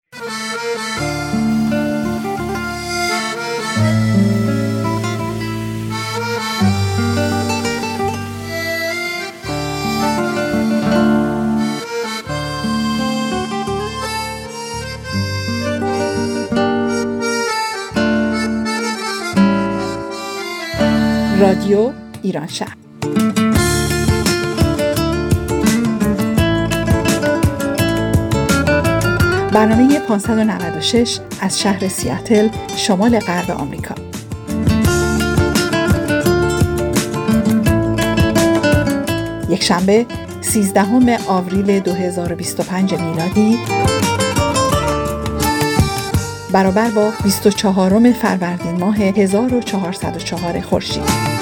رادیو ایران شهر. برنامه 596 از شهر سیاتل، شمال غرب آمریکا. یک شنبه 13 آوریل 2025 میلادی برابر با 24 فروردین ماه 1404 خورشیدی.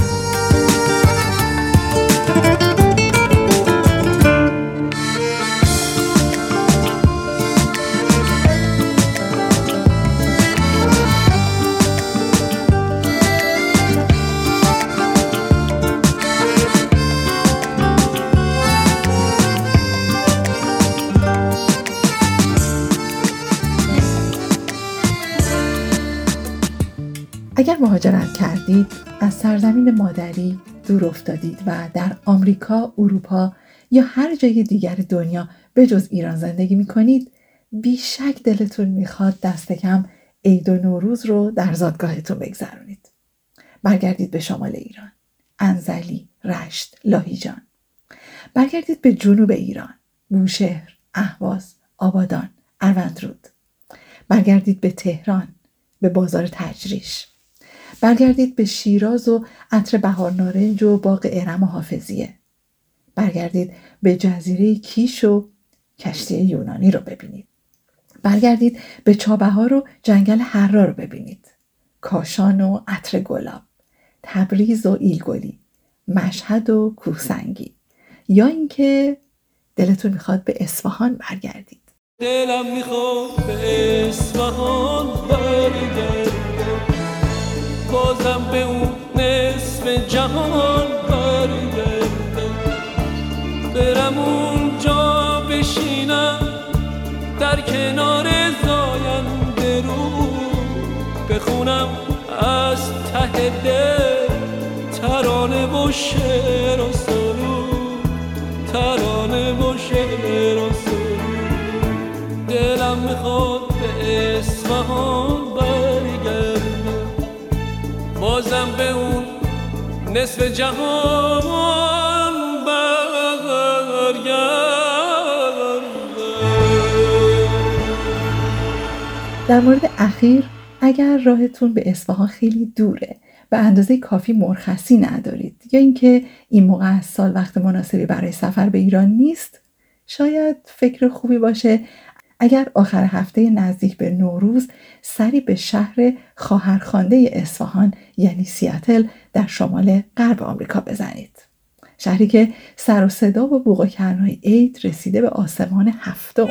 اگر مهاجرت کردید، از سرزمین مادری دور افتادید و در آمریکا، اروپا یا هر جای دیگر دنیا به جز ایران زندگی می‌کنید، بیشک دلتون می‌خواد دست کم عید و نوروز رو در زادگاهتون بگذرونید. برگردید به شمال ایران، انزلی، رشت، لاهیجان. برگردید به جنوب ایران، بوشهر، اهواز، آبادان، اروندرود. برگردید به تهران، به بازار تجریش. برگردید به شیراز و عطر بهار نارنج و باغ ارم و حافظیه. برگردید به جزیره کیش و کشتی یونانی رو ببینید. برگردید به چابهار و جنگل حرا رو ببینید. کاشان و عطر گلاب، تبریز و ایلگلی، مشهد و کوهسنگی. یا اینکه دلتون میخواد به اصفهان برگردید. دلم میخواد به اصفهان برگردم، بازم به اون نصف جهان برگردم، برم اونجا بشینم در کنار زاینده رو، بخونم از ته دل ترانه و شعر و سرود، ترانه و شعر و سرود. دلم میخواد به اصفهان برگردم، بازم به اون نصف جهان برگردم. در مورد اخیر، اگر راهتون به اصفهان خیلی دوره، به اندازه کافی مرخصی ندارید یا اینکه این موقع از سال وقت مناسبی برای سفر به ایران نیست، شاید فکر خوبی باشه اگر آخر هفته نزدیک به نوروز سری به شهر خواهرخوانده اصفهان یعنی سیاتل در شمال غرب آمریکا بزنید. شهری که سر و صدا و بوق و کرنای عید رسیده به آسمان هفتم.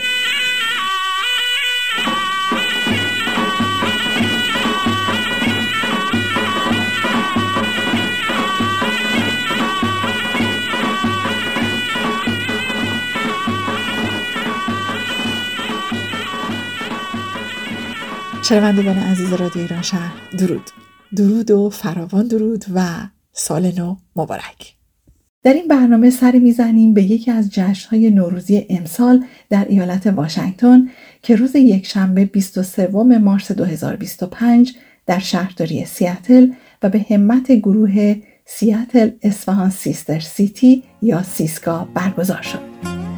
شنوندگان عزیز رادیو ایران شهر، درود و فراوان درود و سال نو مبارک. در این برنامه سری میزنیم به یکی از جشن‌های نوروزی امسال در ایالت واشنگتن که روز یکشنبه 23 مارس 2025 در شهرداری سیاتل و به همت گروه سیاتل اصفهان سیستر سیتی یا سیسکا برگزار شد.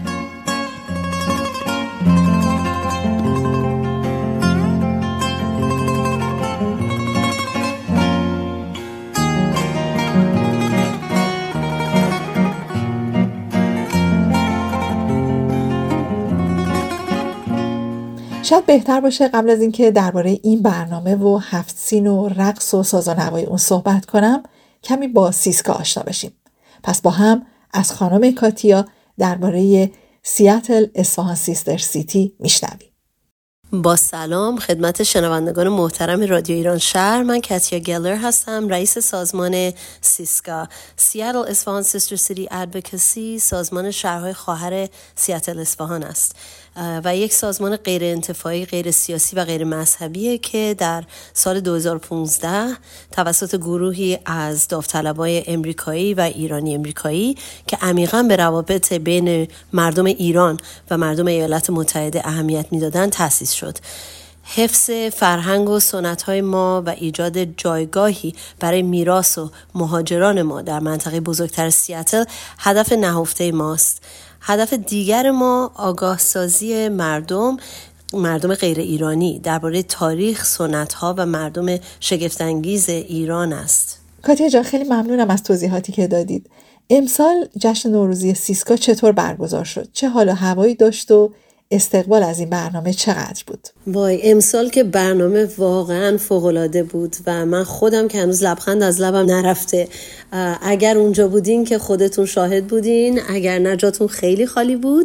شاید بهتر باشه قبل از اینکه درباره این برنامه و هفت سین و رقص و ساز و نوای اون صحبت کنم، کمی با سیسکا آشنا بشیم. پس با هم از خانم کاتیا درباره سیاتل اصفهان سیستر سیتی میشنویم. با سلام خدمت شنوندگان محترم رادیو ایران شهر، من کاتیا گلر هستم، رئیس سازمان سیسکا، سیاتل اصفهان سیستر سیتی ادوکسی، سازمان شهرهای خواهر سیاتل اصفهان است. و یک سازمان غیر انتفاعی، غیر سیاسی و غیر مذهبیه که در سال 2015 توسط گروهی از داوطلبای امریکایی و ایرانی امریکایی که عمیقاً به روابط بین مردم ایران و مردم ایالات متحده اهمیت میدادن تأسیس شد. حفظ فرهنگ و سنت‌های ما و ایجاد جایگاهی برای میراث و مهاجران ما در منطقه بزرگتر سیاتل هدف نهفته ماست. هدف دیگر ما آگاه سازی مردم غیر ایرانی درباره تاریخ، سنت‌ها و مردم شگفت‌انگیز ایران است. کاتیا جان، خیلی ممنونم از توضیحاتی که دادید. امسال جشن نوروزی سیسکا چطور برگزار شد؟ چه حال و هوایی داشت و استقبال از این برنامه چقدر بود؟ وای، امسال که برنامه واقعا فوق‌العاده بود و من خودم که هنوز لبخند از لبم نرفته. اگر اونجا بودین که خودتون شاهد بودین، اگر نه جاتون خیلی خالی بود.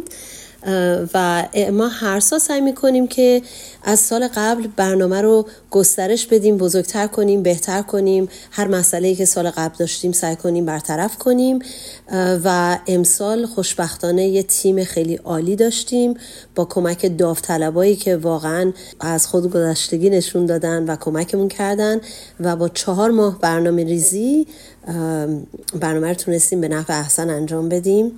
و ما هر سال سعی میکنیم که از سال قبل برنامه رو گسترش بدیم، بزرگتر کنیم، بهتر کنیم، هر مسئله‌ای که سال قبل داشتیم سعی کنیم برطرف کنیم. و امسال خوشبختانه یه تیم خیلی عالی داشتیم با کمک داوطلبایی که واقعا از خود گذشتگی نشون دادن و کمکمون کردن و با 4 ماه برنامه ریزی برنامه رو تونستیم به نحو احسن انجام بدیم.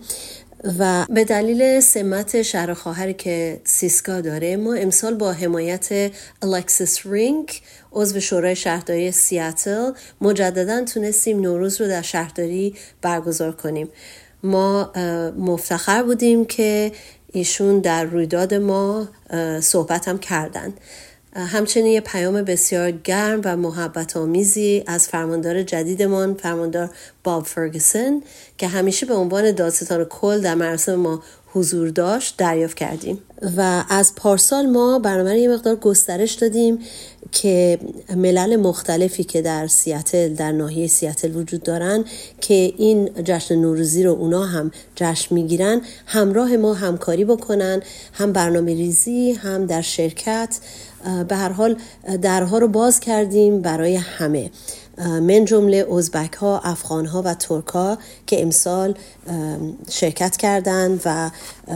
و به دلیل سمت شهر خواهری که سیسکا داره، ما امسال با حمایت الکسیس رینک، عضو شورای شهرداری سیاتل، مجددا تونستیم نوروز رو در شهرداری برگزار کنیم. ما مفتخر بودیم که ایشون در رویداد ما صحبت هم کردن. همچنین یه پیام بسیار گرم و محبت آمیزی از فرماندار جدیدمان، فرماندار باب فرگسون، که همیشه به عنوان دادستان کل در مراسم ما حضور داشت، دریافت کردیم. و از پارسال ما برنامه رو یه مقدار گسترش دادیم که ملل مختلفی که در سیاتل، در ناحیه سیاتل وجود دارن که این جشن نوروزی رو اونا هم جشن میگیرن، همراه ما همکاری بکنن، هم برنامه ریزی، هم در شرکت. به هر حال درها رو باز کردیم برای همه، من جمله ازبک ها، افغان ها و ترک ها که امسال شرکت کردن و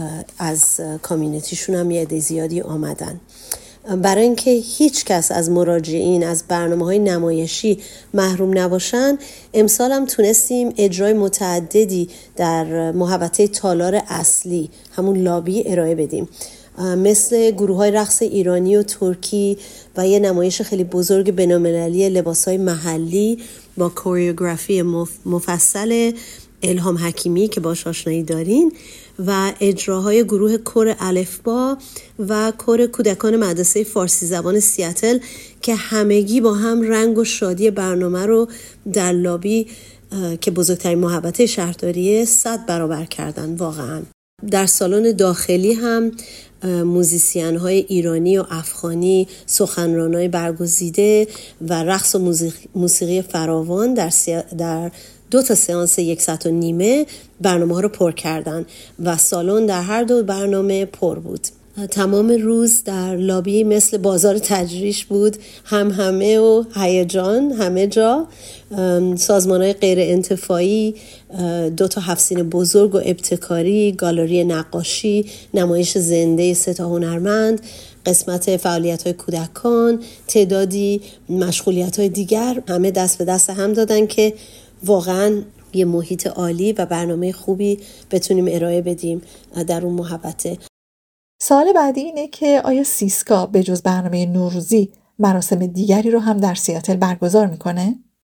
از کامیونیتیشون هم یه عده زیادی آمدن. برای اینکه هیچ کس از مراجعین از برنامه‌های نمایشی محروم نباشن، امسال هم تونستیم اجرای متعددی در محوطه تالار اصلی، همون لابی، ارائه بدیم، مثل گروه‌های رقص ایرانی و ترکی و یه نمایش خیلی بزرگ بین‌المللی لباس‌های محلی با کوریوگرافی مفصل الهام حکیمی که باهاش آشنایی دارین و اجراهای گروه کور الفبا و کور کودکان مدرسه فارسی زبان سیاتل که همگی با هم رنگ و شادی برنامه رو در لابی که بزرگترین محوطه شهرداریه 100 برابر کردن. واقعا در سالن داخلی هم موزیسین های ایرانی و افغانی، سخنرانای برگزیده و رقص و موسیقی فراوان در 2 سئانس 1 ساعت و نیمه برنامه ها رو پر کردن و سالن در هر 2 برنامه پر بود. تمام روز در لابی مثل بازار تجریش بود، همه و هیجان همه جا. سازمان‌های غیر انتفاعی، 2 حفظین بزرگ و ابتکاری، گالری نقاشی، نمایش زنده 3 هنرمند، قسمت فعالیت‌های کودکان، تعدادی مشغولیت‌های دیگر، همه دست به دست هم دادن که واقعاً یه محیط عالی و برنامه خوبی بتونیم ارائه بدیم در اون محوطه. سوال بعدی اینه که آیا سیسکا به جز برنامه نوروزی مراسم دیگری رو هم در سیاتل برگزار میکنه؟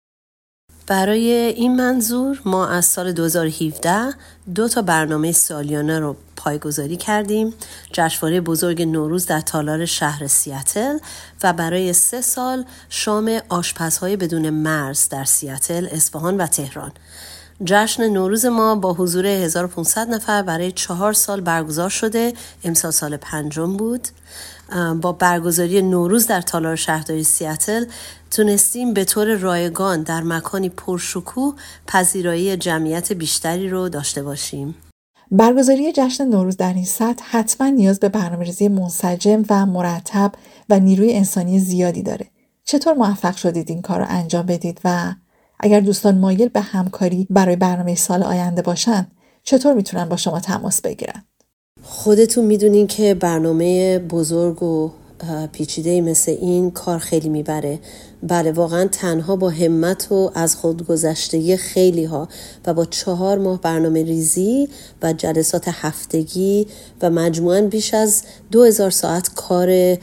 برای این منظور ما از سال 2017 2 برنامه سالیانه رو پایگذاری کردیم: جشنواره بزرگ نوروز در تالار شهر سیاتل و برای 3 سال شام آشپزهای بدون مرز در سیاتل، اصفهان و تهران. جشن نوروز ما با حضور 1500 نفر برای 4 سال برگزار شده. امسال سال 5 بود. با برگزاری نوروز در تالار شهرداری سیاتل تونستیم به طور رایگان در مکانی پرشکوه پذیرایی جمعیت بیشتری رو داشته باشیم. برگزاری جشن نوروز در این سطح حتما نیاز به برنامه‌ریزی منسجم و مرتب و نیروی انسانی زیادی داره. چطور موفق شدید این کار رو انجام بدید و اگر دوستان مایل به همکاری برای برنامه سال آینده باشن، چطور میتونن با شما تماس بگیرن؟ خودتون میدونین که برنامه بزرگ و پیچیده مثل این کار خیلی میبره. بله واقعا تنها با همت و از خودگذشتگی خیلی ها و با 4 ماه برنامه ریزی و جلسات هفتگی و مجموعاً بیش از 2000 ساعت کار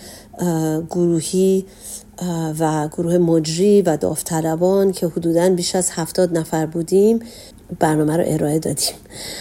گروهی و گروه مجری و داوطلبان که حدوداً بیش از 70 نفر بودیم برنامه رو ارائه دادیم.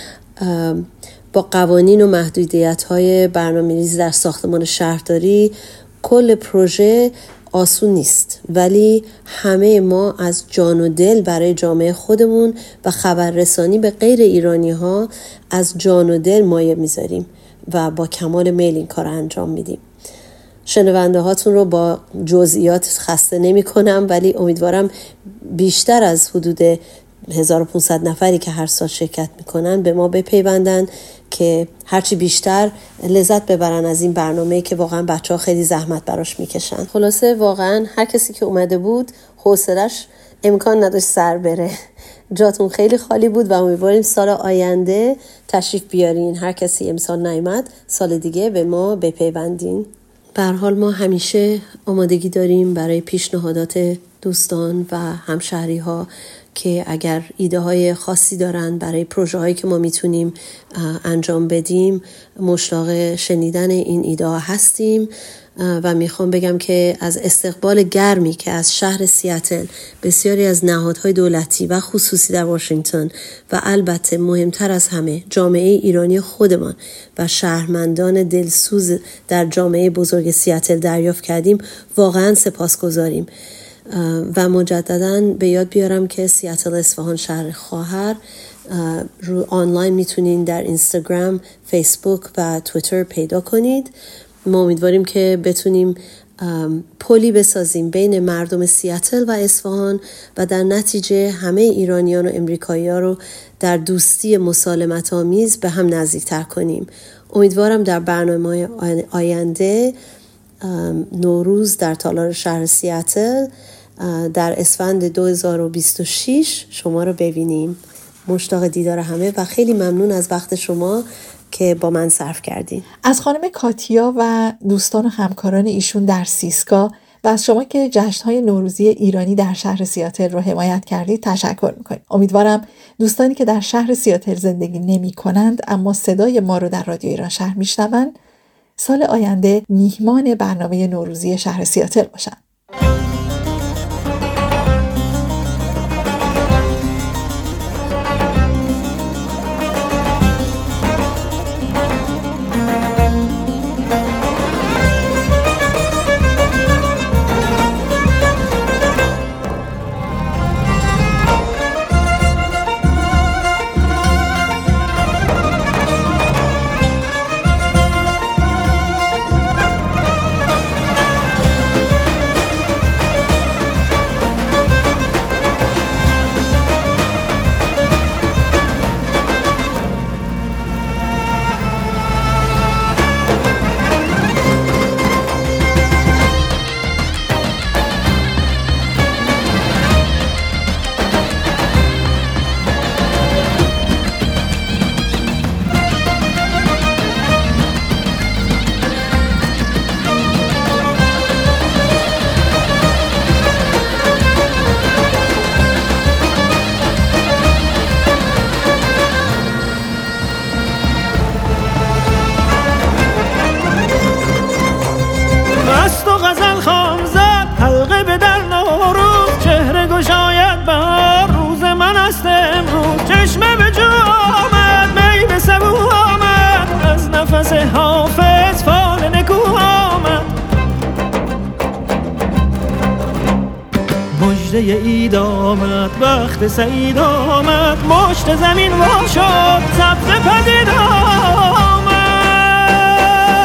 با قوانین و محدودیت‌های برنامه‌ریزی در ساختمان شهرداری کل پروژه آسون نیست، ولی همه ما از جان و دل برای جامعه خودمون و خبررسانی به غیر ایرانی‌ها از جان و دل مایه میذاریم و با کمال میل این کار انجام میدیم. شنونده هاتون رو با جزئیات خسته نمی کنم، ولی امیدوارم بیشتر از حدود 1500 نفری که هر سال شرکت میکنن به ما بپیوندن که هرچی بیشتر لذت ببرن از این برنامه‌ای که واقعا بچه‌ها خیلی زحمت براش میکشن. خلاصه واقعا هر کسی که اومده بود حوصله‌اش امکان نداشت سر بره. جاتون خیلی خالی بود و امیدواریم سال آینده تشریف بیارین. هر کسی امسال نیامد سال دیگه به ما بپیوندین. به هر حال ما همیشه آمادگی داریم برای پیشنهادات دوستان و همشهری ها که اگر ایده های خاصی دارن برای پروژه هایی که ما میتونیم انجام بدیم، مشتاق شنیدن این ایده ها هستیم و میخوام بگم که از استقبال گرمی که از شهر سیاتل، بسیاری از نهادهای دولتی و خصوصی در واشنگتن و البته مهمتر از همه جامعه ایرانی خودمان و شهروندان دلسوز در جامعه بزرگ سیاتل دریافت کردیم، واقعا سپاسگزاریم. و مجدداً به یاد بیارم که سیاتل اصفهان شهر خواهر رو آنلاین میتونین در اینستاگرام، فیسبوک و توییتر پیدا کنید. ما امیدواریم که بتونیم پلی بسازیم بین مردم سیاتل و اصفهان و در نتیجه همه ایرانیان و امریکایی‌ها رو در دوستی مسالمت آمیز به هم نزدیکتر کنیم. امیدوارم در برنامه آینده نوروز در تالار شهر سیاتل در اسفند 2026 شما رو ببینیم. مشتاق دیدار همه و خیلی ممنون از وقت شما که با من صرف کردین. از خانم کاتیا و دوستان و همکاران ایشون در سیسکا و از شما که جشن‌های نوروزی ایرانی در شهر سیاتل رو حمایت کردید تشکر می‌کنیم. امیدوارم دوستانی که در شهر سیاتل زندگی نمی‌کنند اما صدای ما رو در رادیو ایران شهر میشنوند سال آینده میهمان برنامه نوروزی شهر سیاتل باشند. اید آمد وقت سعید آمد، مشت زمین وا شد سبز پدید آمد،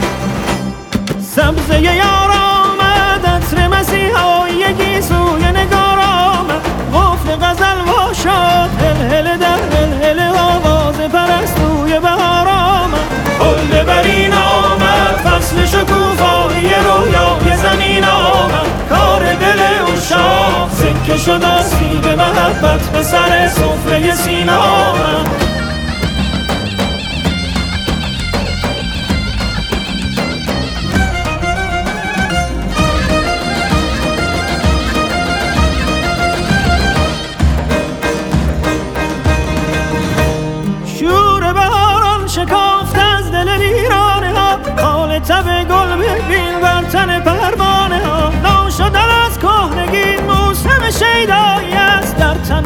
سبزه یار آمد، عطر مسیحایی سوی نگار آمد، قفل غزل وا شد، هل در هل آواز پرستوی بهار آمد، حل برین آمد، فصل شکوفایی رویای زمین آمد، کار دل عشاق سکه شد از سیب محبت به سر سفره سینا آمد.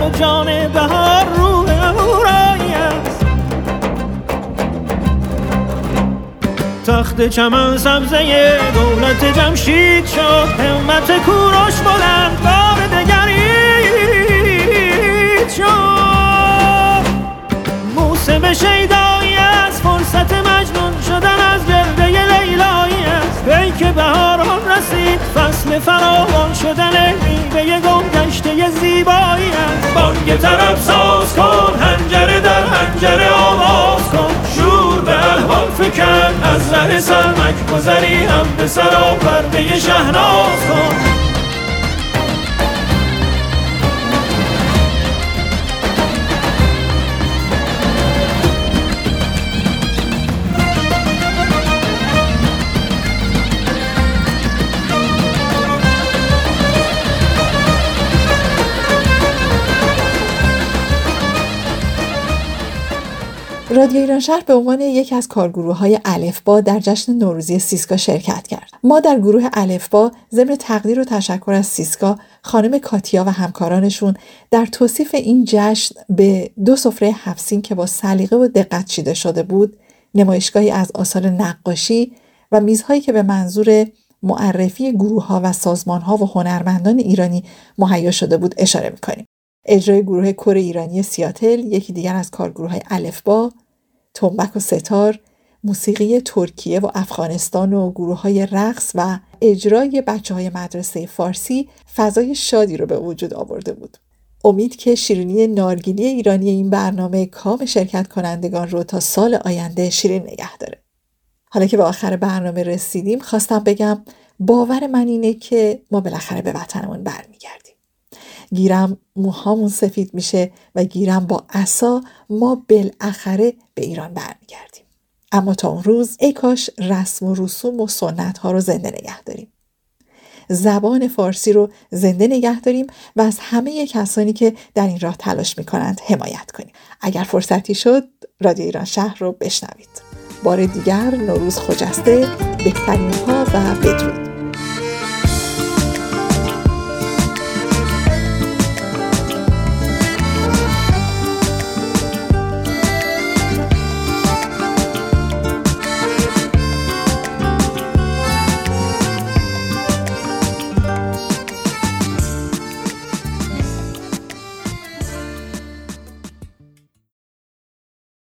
و جان بهار روح اهورایی است. تخت چمن سبزه دولت جمشید شد، همت کوروش بلند بار دگرید شد. موسم شیدایی از فرصت مجنون شدن از گرده لیلایی است. وی که بهاران رسید فصل فراوان شدن میوه گم گشته زیبایی است. بانگ طرب ساز کن، حنجره در حنجره آواز کن، شور به الحان فکن، از ره سرمک گذری هم به سرا پرده شهناز کن. رادیو ایران شهر به عنوان یکی از کارگروه‌های الفبا در جشن نوروزی سیسکا شرکت کرد. ما در گروه الفبا ضمن تقدیر و تشکر از سیسکا، خانم کاتیا و همکارانشون در توصیف این جشن به 2 سفره 7 سین که با سلیقه و دقت چیده شده بود، نمایشگاهی از آثار نقاشی و میزهایی که به منظور معرفی گروه‌ها و سازمان‌ها و هنرمندان ایرانی مهیا شده بود اشاره می‌کنیم. اجرای گروه کور ایرانی سیاتل، یکی دیگر از کارگروه‌های الفبا، تنبک و ستار، موسیقی ترکیه و افغانستان و گروه‌های رقص و اجرای بچه‌های مدرسه فارسی فضای شادی رو به وجود آورده بود. امید که شیرینی نارگیلی ایرانی این برنامه کام شرکت کنندگان رو تا سال آینده شیرین نگه داره. حالا که به آخر برنامه رسیدیم، خواستم بگم باور من اینه که ما بالاخره به وطنمون برمیگردیم. گیرم موهامون سفید میشه و گیرم با عصا ما بالاخره به ایران برمیگردیم. اما تا اون روز ای کاش رسم و رسوم و سنت ها رو زنده نگه داریم. زبان فارسی رو زنده نگه داریم و از همه کسانی که در این راه تلاش میکنند حمایت کنیم. اگر فرصتی شد رادیو ایران شهر رو بشنوید. بار دیگر نوروز خجسته، بهترین ها و بدرود.